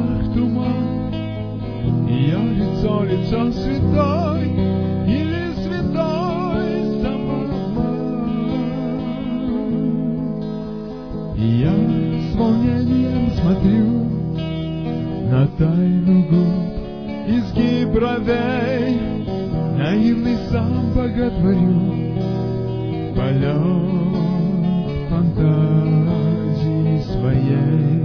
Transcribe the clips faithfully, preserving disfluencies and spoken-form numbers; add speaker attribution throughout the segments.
Speaker 1: глазах туман, ее лицо, лицо святой, или святой самообман. И я с волнением смотрю на тайну губ, изгиб бровей, наивный сам боготворю полет фантазии своей.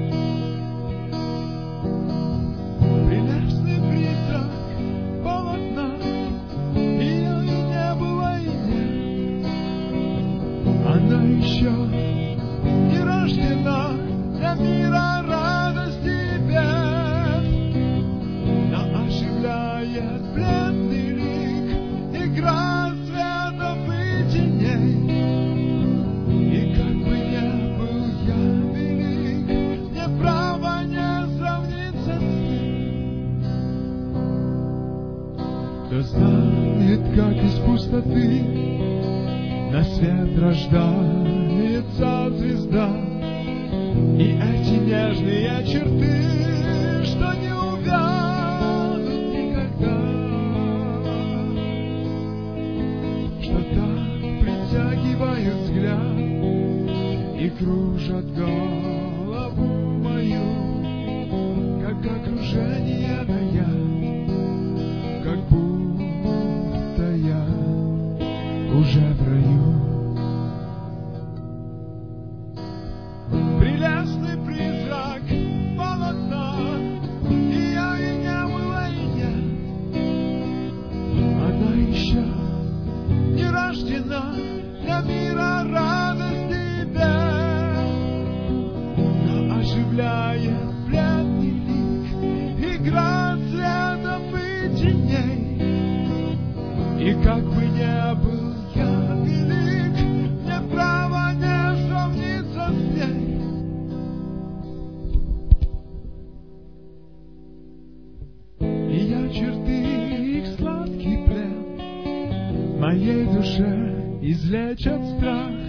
Speaker 1: Прелестный призрак полотна, ее и не было, и нет. Она еще не рождена для мира радости и бед, но оживляет пленный лик, игра светов и теней. И как бы не был я велик, мне право не сравниться с ней. Кто знает, как из пустоты на свет рождается звезда, и эти нежные черты, что не увянут никогда, что так притягивают взгляд и кружат голову мою, как окружение дая, как будто я уже в раю. Прелестный призрак полотна, ее и не было, и нет. Она еще не рождена для мира радости и бед, но оживляет пленный лик, игра цветов и теней. И как бы не был я велик, мне право не сравниться с ней. Ее черты, их сладкий плен, моей душе излечат страх.